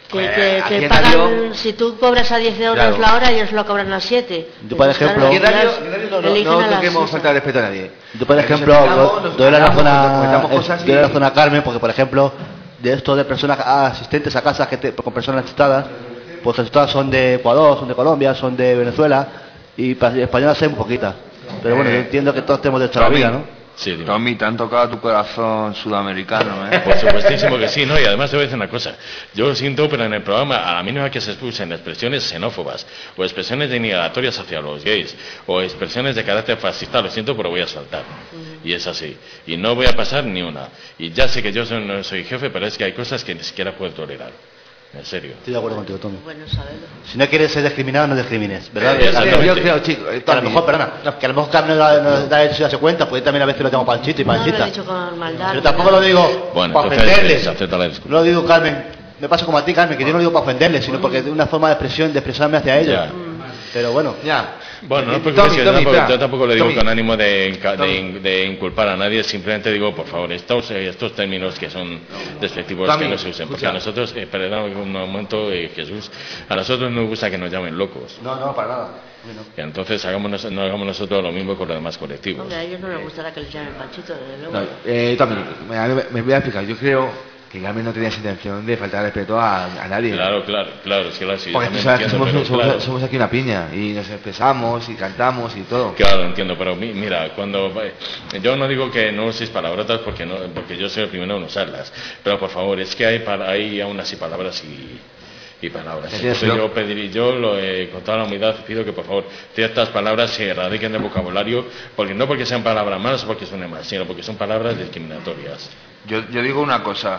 pagan, si tú cobras a 10 euros la hora, ellos lo cobran a 7. Yo, por ejemplo, no toquemos falta de respeto a nadie. Yo, por ejemplo, doy la razón a Carmen, porque, por ejemplo, de esto de personas asistentes a casas con personas necesitadas, pues todas son de Ecuador, son de Colombia, son de Venezuela, y españolas hay muy poquitas. Pero bueno, yo entiendo que todos tenemos derecho a la vida, ¿no? Sí, Tommy, te han tocado tu corazón sudamericano, ¿eh? Por supuestísimo que sí, ¿no? Y además te voy a decir una cosa. Yo lo siento, pero en el programa, a la mínima que se usen expresiones xenófobas, o expresiones denigratorias hacia los gays, o expresiones de carácter fascista, lo siento, pero voy a saltar. Y es así. Y no voy a pasar ni una. Y ya sé que yo no soy jefe, pero es que hay cosas que ni siquiera puedo tolerar. En serio. Estoy de acuerdo contigo, Tommy. Bueno, saberlo. Si no quieres ser discriminado, no discrimines, ¿verdad? Yo creo, chicos, que a lo mejor, que a lo mejor Carmen no da hecho darse cuenta, pues también a veces lo tengo panchito y panchita. No lo he dicho con maldad. Pero tampoco lo digo para ofenderles. No lo digo, Carmen. Me pasa como a ti, Carmen, que yo no lo digo para ofenderles, sino porque es una forma de expresarme hacia ellos. Pero bueno. Bueno, no, porque yo tampoco lo digo con ánimo de inculpar a nadie, simplemente digo, por favor, estos términos que son despectivos que no se usen, porque a nosotros, perdón un momento, Jesús, a nosotros nos gusta que nos llamen locos. No, para nada. Entonces no hagamos nosotros lo mismo con los demás colectivos. Hombre, a ellos no les gustará que les llamen Panchito, desde luego. También, me voy a explicar, yo creo que Carmen no tenía esa intención de faltar respeto a nadie. Claro, es que sí. Porque tú sabes que somos aquí una piña y nos expresamos y cantamos y todo. Claro, entiendo, pero mira, yo no digo que no uséis palabrotas porque yo soy el primero en usarlas, pero por favor, es que hay aún así palabras y palabras. Sí, Entonces yo con toda la humildad pido que por favor ciertas palabras se erradiquen del vocabulario, porque no porque sean palabras malas o porque suenen mal, sino porque son palabras discriminatorias. Yo digo una cosa,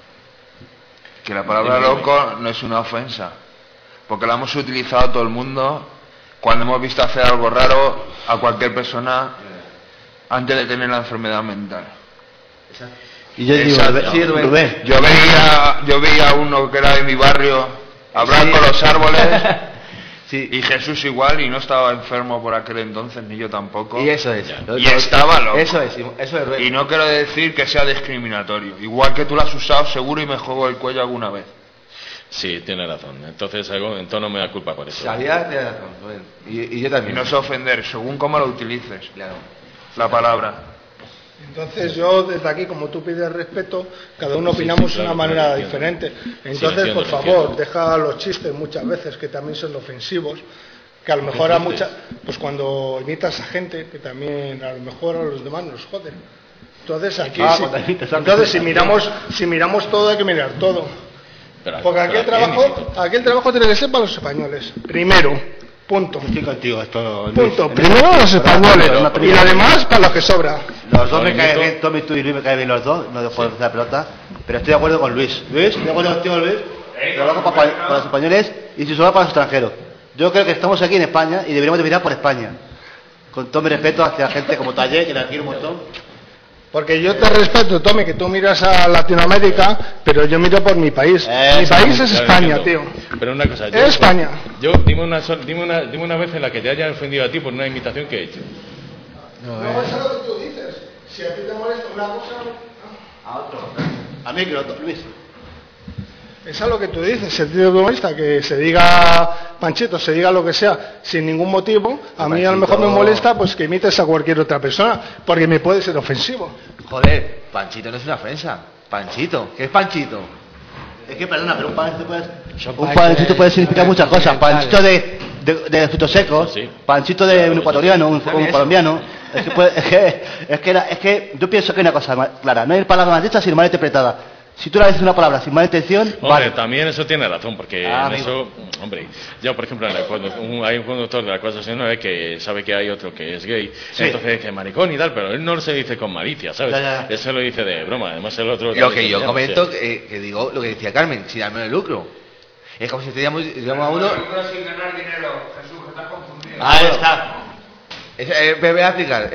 que la palabra loco no es una ofensa, porque la hemos utilizado todo el mundo cuando hemos visto hacer algo raro a cualquier persona antes de tener la enfermedad mental. Y yo digo, Rubén, yo veía a uno que era de mi barrio hablar con los árboles Sí. y Jesús igual, y no estaba enfermo por aquel entonces, ni yo tampoco. Y eso es. Y estaba loco. Eso es Rubén. Y no quiero decir que sea discriminatorio. Igual que tú lo has usado, seguro, y me juego el cuello alguna vez. Sí, tiene razón. Entonces, entonces no me da culpa por eso. Sabía, tienes razón, Rubén. Y yo Y también. no es ofender, según cómo lo utilices, Claro. la palabra. Entonces yo desde aquí, como tú pides respeto, cada uno opinamos de claro, una manera claro, diferente. entiendo. Entonces, Sí, lo por entiendo, favor, lo entiendo. deja los chistes muchas veces que también son ofensivos, que a lo mejor a muchas, pues cuando imitas a gente, que también a lo mejor a los demás nos joden. Entonces aquí, cuando imitas a entonces si miramos todo, hay que mirar todo. Pero- Porque aquí el trabajo tiene que ser para los españoles. Primero, punto. estoy contigo, esto... Punto. Primero los españoles y lo demás para los que sobra. Los dos me caen bien, Tommy, tú y Luis me caen bien los dos, no dejo de hacer la pelota, pero estoy de acuerdo con Luis. Luis, estoy de acuerdo contigo, Luis. Trabajo para los españoles y si sobra para los extranjeros. Yo creo que estamos aquí en España y deberíamos de mirar por España. Con todo mi respeto hacia gente como Taller, que la quiero un montón. Porque yo te respeto, Tommy, que tú miras a Latinoamérica, pero yo miro por mi país. Mi país es Claro, España, tío. entiendo. Pero una cosa, Es España. dime una vez en la que te hayan ofendido a ti por una imitación que he hecho. No, eso es lo que tú dices. Si a ti te molesta una cosa... A otro. A mí, Luis. Eso es lo que tú dices, si a ti te molesta que se diga Panchito, se diga lo que sea, sin ningún motivo, a mí a lo mejor me molesta pues que imites a cualquier otra persona, porque me puede ser ofensivo. Joder, Panchito no es una ofensa. Panchito, ¿qué es Panchito? Es que, perdona, pero un panchito puede significar muchas cosas. Panchito de frutos secos, Sí. panchito de un ecuatoriano, un colombiano. Es que yo pienso que hay una cosa clara, no hay palabra mal dicha sino mal interpretada. Si tú le dices una palabra sin mala intención, Hombre, vale. también eso tiene razón, porque Ah, en amigo. eso, hombre, yo por ejemplo, hay un conductor de la 469 que sabe que hay otro que es gay, Sí. entonces dice maricón y tal, pero él no se dice con malicia, ¿sabes? Ya. Eso lo dice de broma, además el otro... Lo que yo también, comento, o sea, que digo lo que decía Carmen, sin darme el lucro. Es como si digamos a uno... sin ganar dinero, Jesús, que estás confundido. Ahí está. Voy a explicar,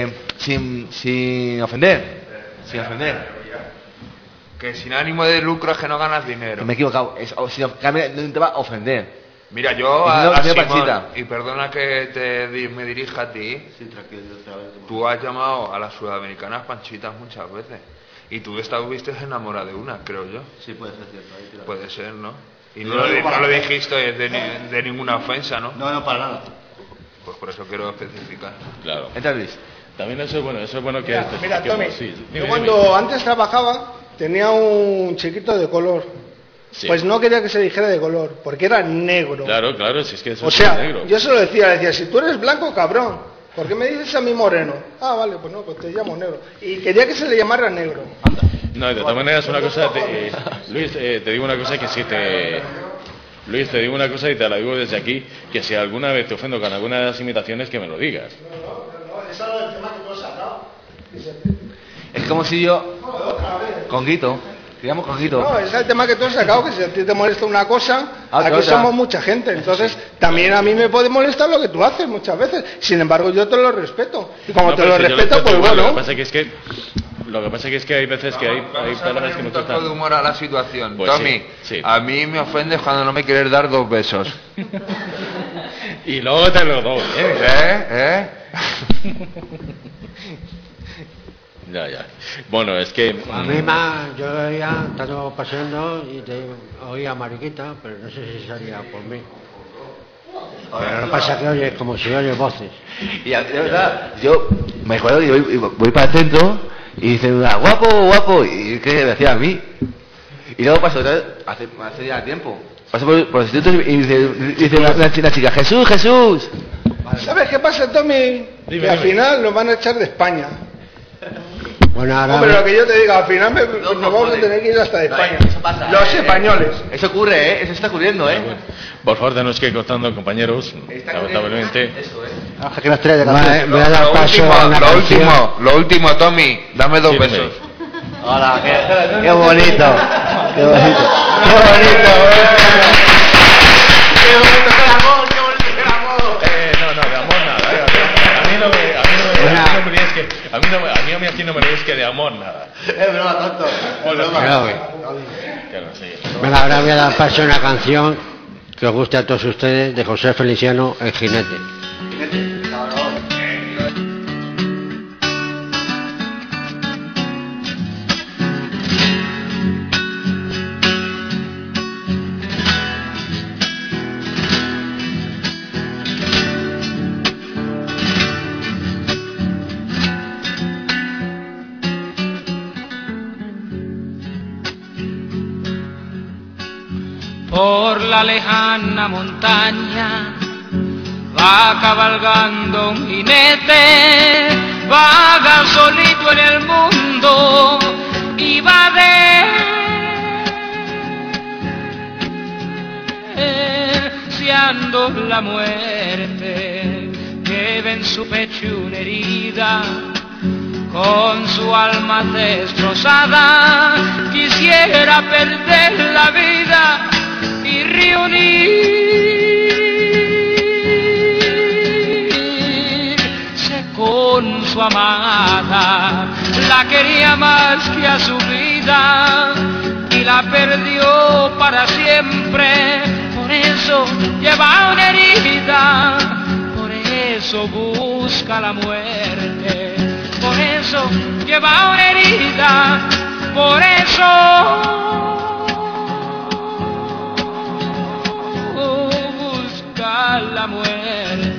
sin ofender. Sin ofender. Que sin ánimo de lucro es que no ganas dinero. Me he equivocado. Carmen no te va a ofender. Mira, yo Y no, a señor Simón, Panchita. y perdona que me dirija a ti, Sí, tranquilo, tú has llamado a las sudamericanas panchitas muchas veces. Y tú estuviste enamorada de una, creo yo. Sí, puede ser cierto. Ahí tira. Puede ser, ¿no? Y Yo no, lo digo para no lo ver. dijiste de ninguna ofensa, ¿no? No, para nada. Pues por eso quiero especificar. Claro. Entra Luis. También eso es bueno que... Mira, Tommy, sí, yo dime, cuando antes trabajaba tenía un chiquito de color. Sí. Pues no quería que se dijera de color, porque era negro. Claro, si es que eso O es sea, negro. yo se lo decía, le decía, si tú eres blanco, cabrón, ¿por qué me dices a mí moreno? Ah, vale, pues no, pues te llamo negro. Y quería que se le llamara negro. No, de todas maneras una cosa, Luis, te digo una cosa que si te... Luis, te digo una cosa y te la digo desde aquí, que si alguna vez te ofendo con alguna de las imitaciones, que me lo digas. Ese era el tema que tú has sacado. Es como si yo... Conguito. Digamos Conguito. No, ese es el tema que tú has sacado, que si a ti te molesta una cosa, aquí otra. somos mucha gente, entonces también a mí me puede molestar lo que tú haces muchas veces, sin embargo yo te lo respeto, y como No, te pero lo si yo respeto, pues igual, bueno. Lo que pasa que es que hay veces que hay Vamos a palabras poner que no un toque de tratan. humor a la situación. Pues Tommy, sí, sí. a mí me ofendes cuando no me quieres dar 2 besos. Y luego te lo doy, ¿Eh? Ya. Bueno, es que... A mí más, yo ya estaba paseando y oía mariquita, pero no sé si salía por mí. Pero lo que pasa es que oye, como si oye voces. Y de verdad, yo me acuerdo que voy para el centro y dice una, guapo, y ¿qué me decía a mí? Y luego paso otra vez, hace ya tiempo, paso por el instituto y dice una chica, Jesús. ¿Sabes qué pasa, Tommy? Dime, que al dime. final nos van a echar de España. Bueno, ahora Hombre, lo que yo te diga, al final nos vamos a tener que ir hasta España. Eso pasa, Los españoles. Eso ocurre, eso está ocurriendo, Por favor, tenemos que ir cortando, compañeros. Lamentablemente. Eso, Ángel, que nos trae de canción. voy a dar paso a una canción. Lo último, Tommy, dame 2 besos. Hola, qué bonito. Qué bonito. Qué bonito. ¡Qué bonito el amor! ¡Qué bonito el amor! No, de amor nada. A mí no me lo dices que de amor nada. Es broma, tonto. Es broma. Claro, sí. Bueno, ahora voy a dar paso a una canción que os guste a todos ustedes, de José Feliciano, El Jinete. Por la lejana montaña va cabalgando un jinete, vaga solito en el mundo y va deseando la muerte. Lleva en su pecho una herida, con su alma destrozada, quisiera perder la vida y reunirse con su amada. La quería más que a su vida y la perdió para siempre. Por eso lleva una herida, por eso busca la muerte. Por eso lleva una herida, por eso busca la muerte.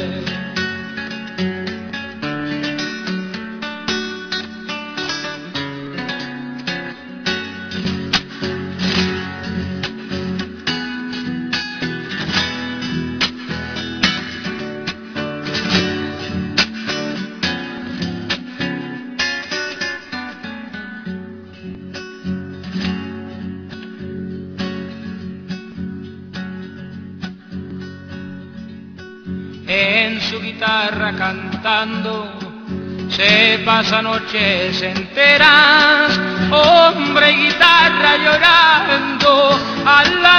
En su guitarra cantando se pasa noches enteras, hombre y guitarra llorando a la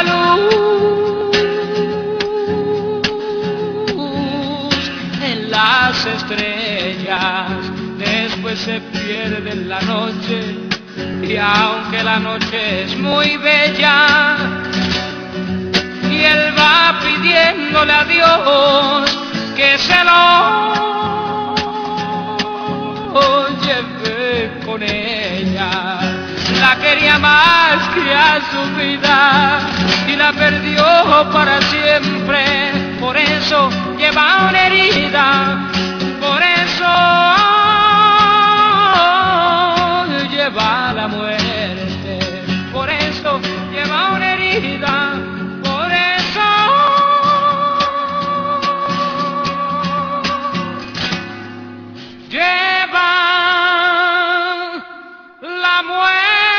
luz de las estrellas. Después se pierde en la noche y aunque la noche es muy bella y él va pidiéndole a Dios que se lo lleve con ella. La quería más que a su vida y la perdió para siempre. Por eso lleva una herida, por eso lleva la muerte. Por eso lleva una herida, por eso lleva la muerte.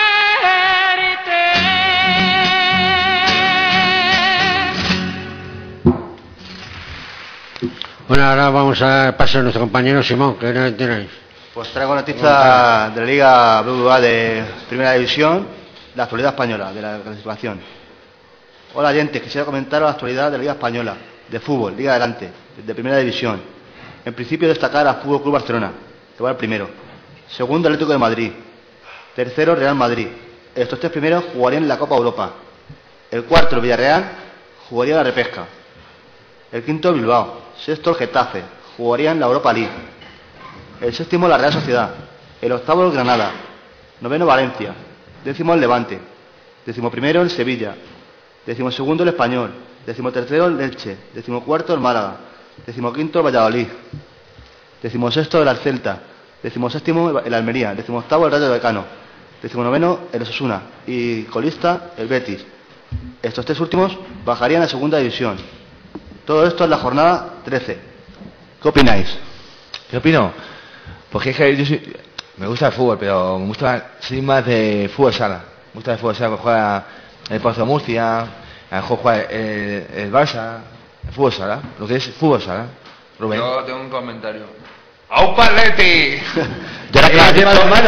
Bueno, ahora vamos a dar paso a nuestro compañero Simón, que no tenéis. Pues traigo noticias de la Liga BBVA de Primera División, la actualidad española, de la clasificación. Hola, oyentes, quisiera comentaros la actualidad de la Liga Española, de fútbol, Liga Adelante, de Primera División. En principio destacar al Fútbol Club Barcelona, que va el primero. Segundo, Atlético de Madrid. Tercero, Real Madrid. Estos 3 primeros jugarían en la Copa Europa. El cuarto, el Villarreal, jugaría la repesca. El quinto, Bilbao. Sexto, el Getafe, jugaría en la Europa League. El séptimo, la Real Sociedad. El octavo, el Granada. Noveno, Valencia. Décimo, el Levante. Décimo primero, el Sevilla. Décimo segundo, el Español. Décimo tercero, el Elche. Décimo cuarto, el Málaga. Décimo quinto, el Valladolid. Décimo sexto, el Celta. Décimo séptimo, el Almería. Décimo octavo, el Rayo Vallecano. Décimo noveno, el Osasuna. Y colista, el Betis. Estos 3 últimos bajarían a segunda división. Todo esto en la jornada 13. ¿Qué opináis? ¿Qué opino? Porque es que yo soy... Me gusta el fútbol, pero me gusta, soy más de fútbol sala. Me gusta el fútbol sala, que juega el Pozo Murcia, a lo mejor juega el Barça, el fútbol sala, lo que es fútbol sala. Rubén. Yo tengo un comentario. ¡Aupa Atleti! De la que de mano.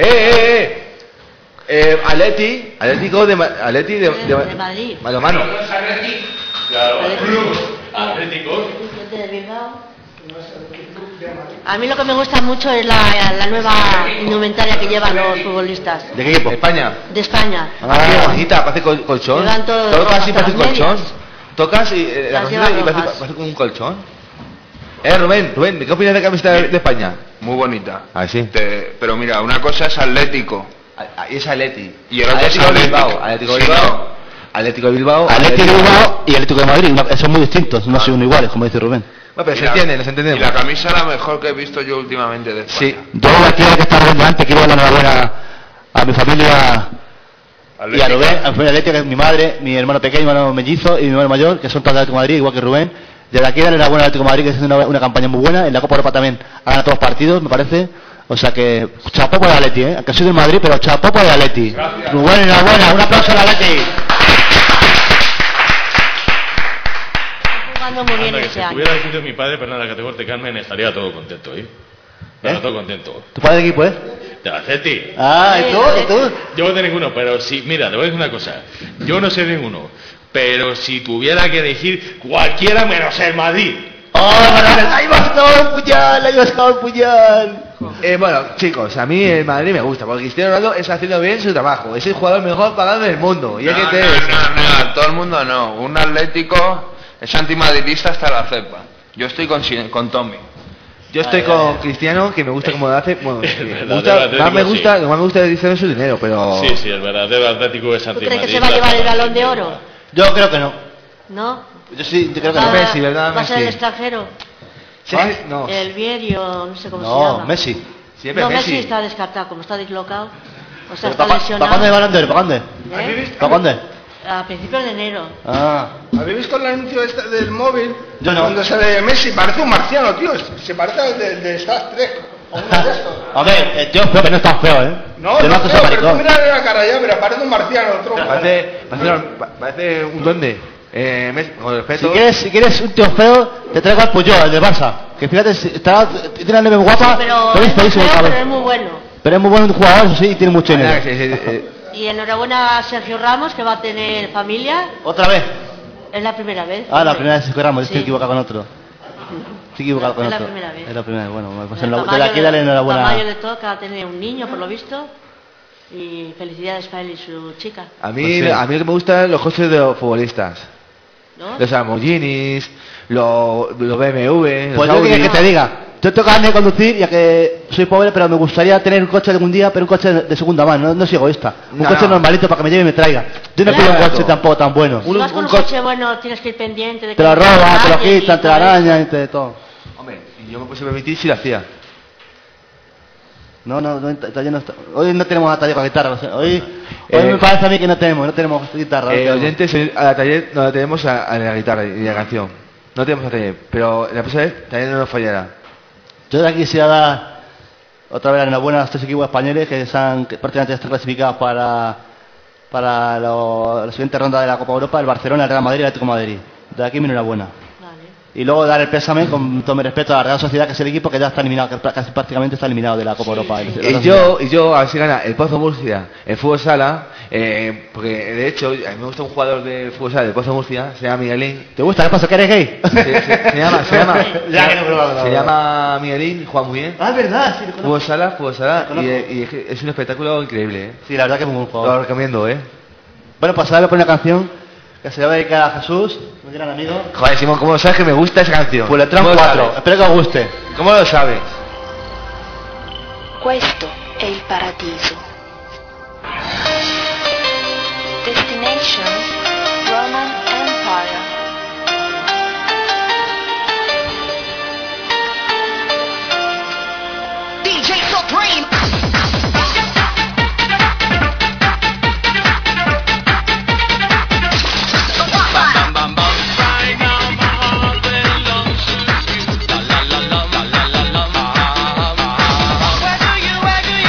Atlético de Madrid. Mano. Claro, Atlético. De Bilbao. A mí lo que me gusta mucho es la nueva indumentaria que llevan los futbolistas. ¿De qué equipo? ¿España? De España. Qué bonita, parece colchón. Llevan todo Tocas y parece un medias. colchón. Tocas y la Las camiseta llevan y rojas. parece como un colchón. Rubén, ¿qué opinas de la camiseta de España? Muy bonita. Ah, sí. Pero mira, una cosa es Atlético. Y es Atleti. Y el otro es Atlético. Atlético de Sí, Bilbao. no. Atlético de Bilbao. Atlético de Bilbao y Atlético de Madrid, son muy distintos, no son iguales, como dice Rubén. Bueno, pero Y se la- entiende, nos entendemos. Y la camisa es la mejor que he visto yo últimamente de España. Sí. Yo aquí que estaba hablando antes, quiero dar la enhorabuena a mi familia y a Atlético. Rubén, a mi familia Atlética, que es mi madre, mi hermano pequeño, mi hermano mellizo y mi hermano mayor, que son todos de Atlético de Madrid, igual que Rubén. Desde aquí darle enhorabuena al Atlético de Madrid, que está haciendo una campaña muy buena. En la Copa Europa también ha ganado todos los partidos, me parece. O sea que chapó por el Atleti, aunque soy del Madrid, pero chapó por el Atleti. Rubén, enhorabuena, un aplauso al Atleti. Jugando muy bien Anda, que este si año. hubiera decidido mi padre Fernanda Categorte Carmen estaría todo contento, Estaría todo contento. ¿Tu padre de equipo, De Atleti. Ah, ¿y tú? Yo de ninguno, pero sí, mira, te voy a decir una cosa. Yo no sé de ninguno, pero si tuviera que elegir cualquiera menos el Madrid. ¡Ahí va el puñal! ¡Ahí va el puñal! Bueno, chicos, a mí el Madrid me gusta, porque Cristiano Ronaldo está haciendo bien su trabajo. Es el jugador mejor pagado del mundo. Y hay que tener eso. No, todo el mundo no. Un Atlético es antimadridista hasta la cepa. Yo estoy con Tommy. Yo estoy con Cristiano, que me gusta como lo hace. Bueno, El me verdadero gusta, Atlético, más me gusta, sí. lo más me gusta es Cristiano su dinero, pero. Sí, el verdadero Atlético es ¿Tú crees antimadridista. que se va a llevar el Balón de Oro? Yo creo que no. ¿No? Yo sí, yo creo que no. Va- Messi, ¿verdad? ¿Va a ser el Messi. extranjero? Sí, no. El Vierio, no sé cómo se No, llama. Messi. Siempre No, Messi. Messi está descartado, como está dislocado. O sea, ¿Pero está ¿Para lesionado. cuándo es Balón de Oro? ¿Para cuándo? ¿Eh? ¿Para cuándo? A principios de enero. Ah. ¿Habéis visto el anuncio este del móvil? Yo no. Cuando sale Messi, parece un marciano, tío. Se parece al de Star Trek. O uno de estos. A ver, el tío es feo, que no es tan feo, ¿eh? No, Yo no, estoy pero tú maricón. mira la cara ya, pero parece un marciano, tronco. Parece un duende. Messi, con respeto. Si quieres un tío feo, te traigo al Puyol, el de Barça. Que fíjate, tiene una neve guapa, Pero pero es es muy feísimo, feo, cabrón. pero es muy bueno. Pero es muy buen jugador, eso sí, y tiene mucho dinero. Y enhorabuena a Sergio Ramos, que va a tener familia. ¿Otra vez? Es la primera vez. Ah, la primera vez que Ramos, estoy Sí. equivocado con otro. Estoy equivocado con Es la otro. primera vez. Es la primera vez, bueno, pues El de aquí dale enhorabuena. Tamayo le toca tener un niño, por lo visto. Y felicidades para él y su chica. A mí, Pues sí. a mí lo que me gustan los coches de los futbolistas. ¿No? Los Lamborghinis, los BMW, los Pues yo Audi. que te diga, yo tengo ganas de conducir, ya que soy pobre, pero me gustaría tener un coche algún día, pero un coche de segunda mano, no soy egoísta. Un No, coche no. normalito para que me lleve y me traiga. Yo no Claro. quiero un coche tampoco tan bueno. Si vas con un co- coche bueno, tienes que ir pendiente de que Te lo no roban, te lo nadie y quitan, te lo todo eso. arañan y te todo. Hombre, si yo me pusiera permitir, si lo hacía. No, todavía no está. Hoy no tenemos taller con guitarra. O sea, hoy Eh, me parece a mí que no tenemos guitarra. no tenemos. Oyentes, a la taller no la tenemos a la guitarra y a la canción. No tenemos a taller, pero la próxima vez taller no nos fallará. Yo de aquí quisiera dar otra vez la enhorabuena a los tres equipos españoles que prácticamente están clasificados para la siguiente ronda de la Copa Europa, el Barcelona, el Real Madrid y el Atlético de Madrid. De aquí mi enhorabuena. Vale. Y luego dar el pésame con todo mi respeto a la Real Sociedad, que es el equipo que ya está eliminado, que casi prácticamente está eliminado de la Copa Europa. Y yo, a ver si gana el Pozo Murcia, el fútbol sala, porque de hecho, a mí me gusta un jugador de fútbol sala del Pozo Murcia, se llama Miguelín. ¿Te gusta? ¿Qué pasa? ¿Que eres gay? Ya que no, broma. Se llama Miguelín, juega muy bien. Ah, es verdad, sí, lo conozco. Fútbol sala, Lo conozco. y es un espectáculo increíble, ¿eh? Sí, la verdad que es un buen Lo jugador. recomiendo, ¿eh? Bueno, pues ahora voy a poner una canción que se va a dedicar a Jesús, mi gran amigo. Joder, Simón, ¿cómo sabes que me gusta esa canción? Pues le traen ¿Cómo lo 4. sabes? Espero que os guste. ¿Cómo lo sabes? Questo è il paradiso. Destination Roman Empire. DJ Supreme. Where do you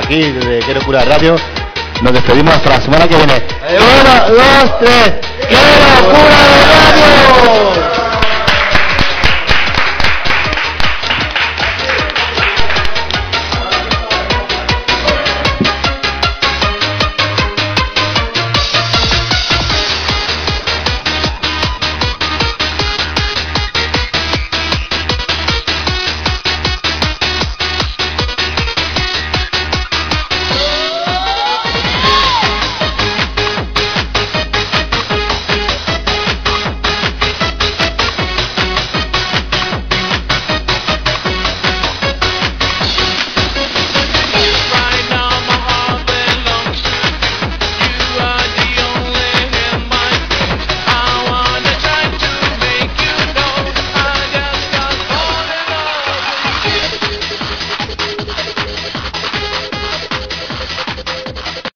aquí, desde Qué Locura Radio. Nos despedimos hasta la semana que viene. 1, 2, 3. ¡Qué Locura de Radio!